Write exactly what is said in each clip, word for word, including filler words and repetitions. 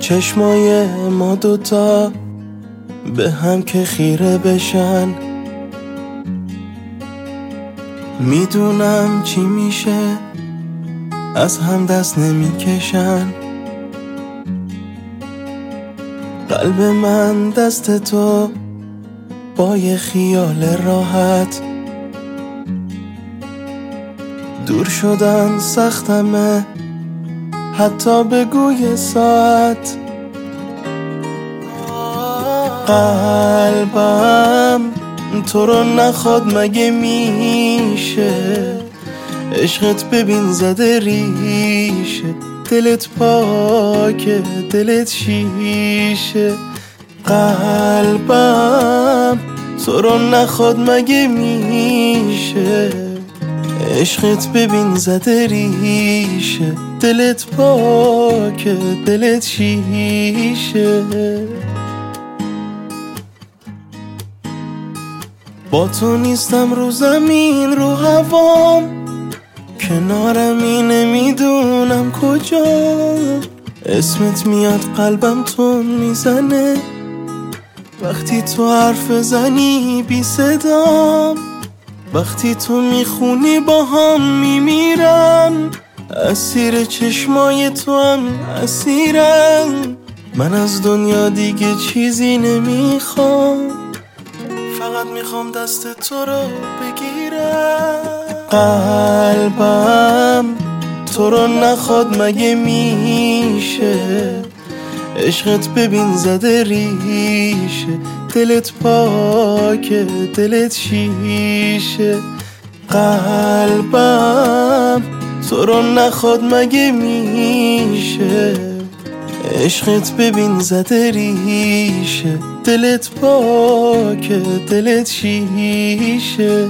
چشمای ما دوتا به هم که خیره بشن، میدونم چی میشه از هم دست نمیکشن. قلب من دست تو با یه خیال راحت، دور شدن سختمه حتی بگوی ساعت. قلبم تو رو نخواد مگه میشه، عشقت ببین زده ریشه، دلت پاکه دلت شیشه. قلبم تو رو نخواد مگه میشه، عشقت ببین زده ریشه، دلت پاکه دلت شیشه. با تو نیستم رو زمین رو هوام، کنارمی نمیدونم کجا، اسمت میاد قلبم تون میزنه وقتی تو حرف زنی بی صدام. وقتی تو میخونی با هم میمیرم، اسیر چشمای تو هم اسیرم. من از دنیا دیگه چیزی نمیخوام، فقط میخوام دست تو رو بگیرم. قلبم تو رو نخواد مگه میشه، عشقت ببین زده ریشه، دلت پاکه دلت شیشه. قلبم تو رو نخواد مگه میشه، عشقت ببین زده ریشه، دلت پاکه دلت شیشه.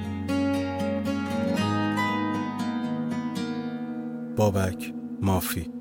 بابک مافی.